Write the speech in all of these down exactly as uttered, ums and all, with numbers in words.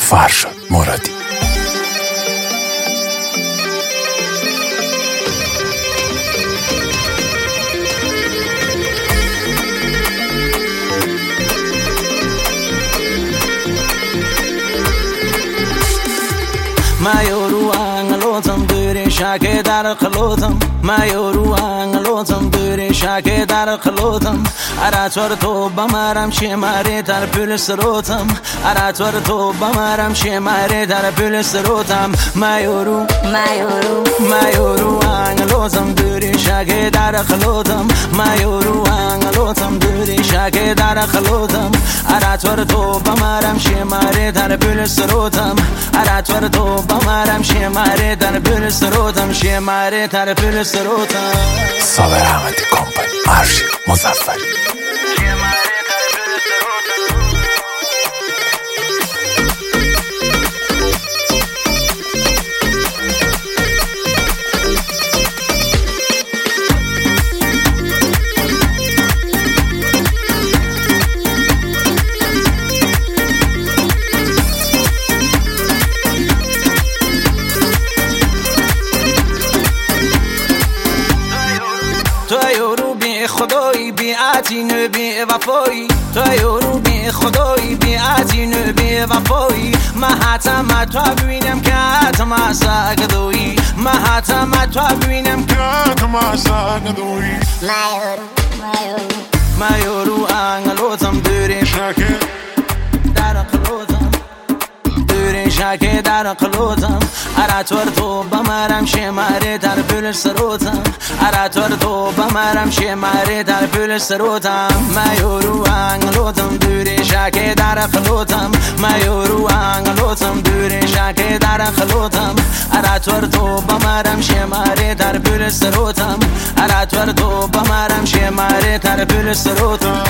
فرشاد مرادی. ما یورو انگلوتم دوری شاکه در قلوتم ما یورو انگلوتم دوری شاکه در قلوتم اراتور تو بمارم شماره در پول سروتم اراتور تو بمارم شماره در پول سروتم ما یورو ما یورو ما یورو انگلوتم دوری شاکه در قلوتم ما یورو انگلوتم دوری شاکه در قلوتم اراتور تو بمارم شماره در پول سروتم اراتور تو بمارم شماره در پول سروتم شماره در پول سروتم صابر احمدی کمپانی ارشیو مظفری. تو یورو بی خدایی بی عتین بی وفایی تو یورو بی خدایی بی عتین بی وفایی ما حتما تو ببینم که حتما ساگدویی ما حتما تو ببینم که حتما ساگدویی ما یورو ما یورو ما یورو انگلوتم دوری شاکه در قلوتم دوری شاکه در قلوتم اراتور تو بمارم شماره در پول سروتم اراتور تو بمارم شماره در پول سروتم ما یورو انگلوتم دوری شاکه در قلوتم ما یورو انگلوتم دوری شاکه در قلوتم اراتور تو بمارم شماره در پول سروتم اراتور تو بمارم شماره در پول سروتم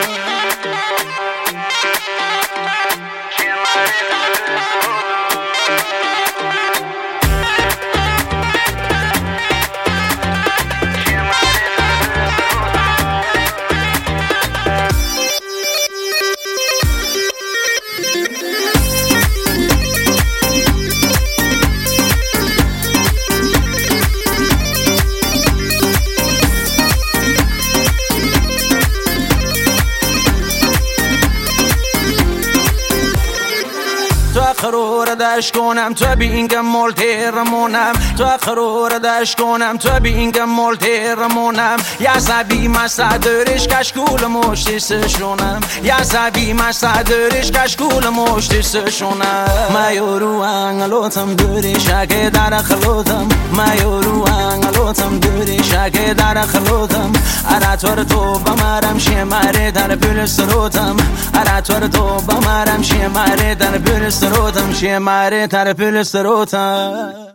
تو قرار داشت کنم تو بینگم مولتیرمونم تو قرار داشت کنم تو بینگم مولتیرمونم یا سبی مسادرش کشکول مشتی سشونم یا سبی مسادرش کشکول مشتی سشونم ما یورو انگلوتم دوری شاکه در قلوتم ما یورو انگلوتم دوری شاکه در قلوتم اراتور تو بمارم شماره در پول سروتم اراتور تو بمارم شماره در پول سروتم شماره در پول سروتم